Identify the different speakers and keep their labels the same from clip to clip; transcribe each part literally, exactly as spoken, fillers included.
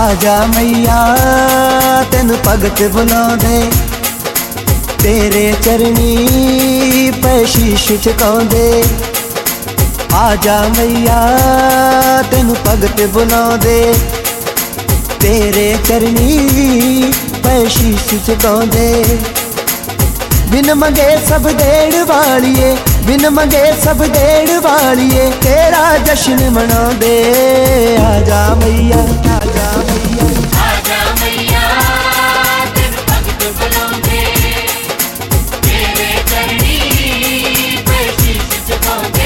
Speaker 1: आजा मैया तेन भगत बुलांदे, तेरे चरनी पे शीश झुकांदे। आजा मैया तेन भगत बुलांदे, तेरे चरनी पे शीश झुकांदे। बिन मंगे सब देण वालिए, बिन मंगे सब देण वालिए, तेरा जश्न मनांदे। आजा मैया आजा मैया
Speaker 2: आजा मैया तेन भगत बुलांदे, तेरे चरनी पे शीश झुकांदे।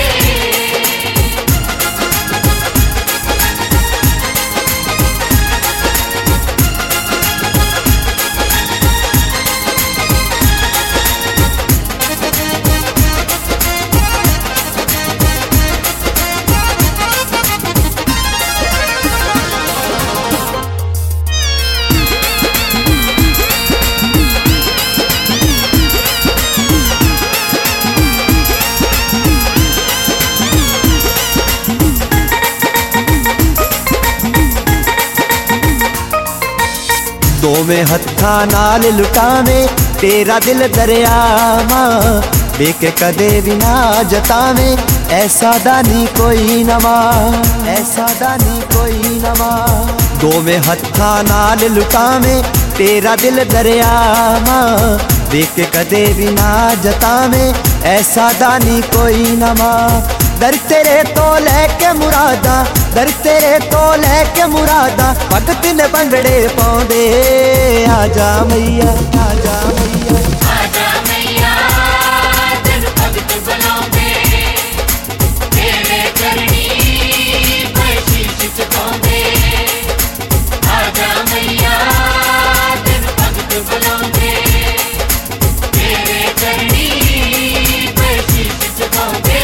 Speaker 1: दोवें हत्था नाल लुटावे तेरा दिल दरियावा, बेके कदे भी ना जतावे ऐसा दानी कोई नवा, ऐसा दानी कोई नवा। दोवें हत्था नाल लुटावे तेरा दिल दरियावा, बेके कदे भी ना जतावे ऐसा दानी कोई नवा। दर तेरे तो लैके मुरादा, दर तेरे तो लैके मुरादा, भगत ने बंगड़े पाउंदे। आजा मैया आजा मैया
Speaker 2: आजा मैया तेन भगत बुलांदे, तेरे चरनी पे शीश झुकांदे। आजा मैया तेन भगत बुलांदे, तेरे चरनी पे शीश झुकांदे।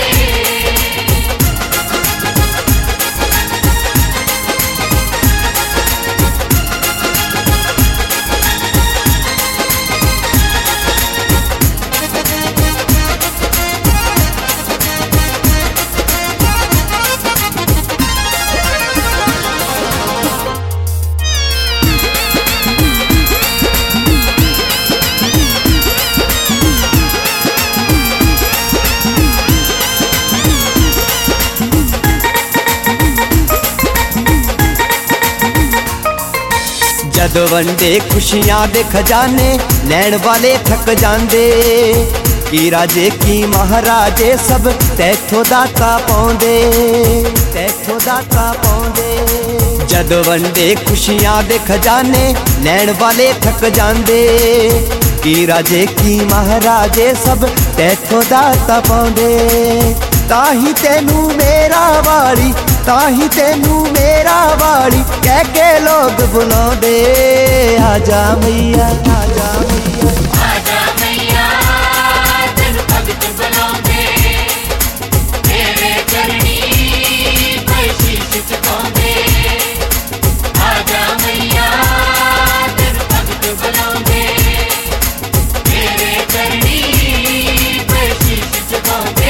Speaker 1: जद वंडे खुशियां दे खजाने लैण वाले थक जांदे, की राजे की महाराजे सब तैथों दाता पाउंदे, तैथों दाता पाउंदे। जद वंडे खुशियां दे खजाने लैण वाले थक जांदे, की राजे की महाराजे सब तैथों दाता पाउंदे। ताही तेनू मेरा वाली, ताही तेनू मेरा वाली कह के लोग बुलांदे। आजा मैया आजा मैया
Speaker 2: आजा मैया तेन भगत बुलांदे, तेरे चरनी पे शीश झुकांदे। आजा मैया तेन भगत बुलांदे, तेरे चरनी पे शीश झुकांदे।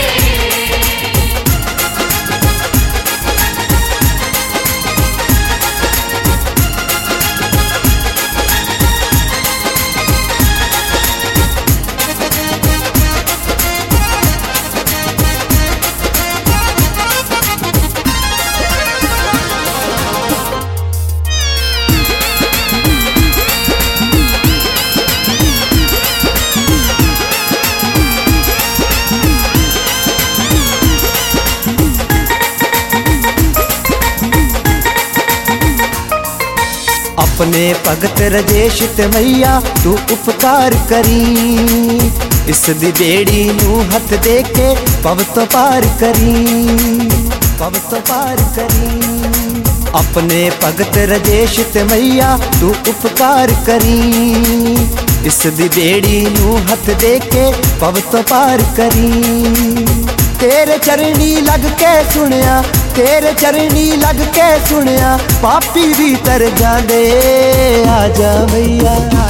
Speaker 1: अपने भगत रजेश ते मैया तू उपकार करी, इस दी बेड़ी नू हथ दे के पव तो पार करी, पव तो पार करी। अपने भगत रजेश ते मैया तू उपकार करी, इस दी बेड़ी नू हथ दे के पव तो पार करी। तेरे चरनी लग के सुनिया, तेरे चरनी लग के सुनिया, पापी भी तर जांदे। आजा मैया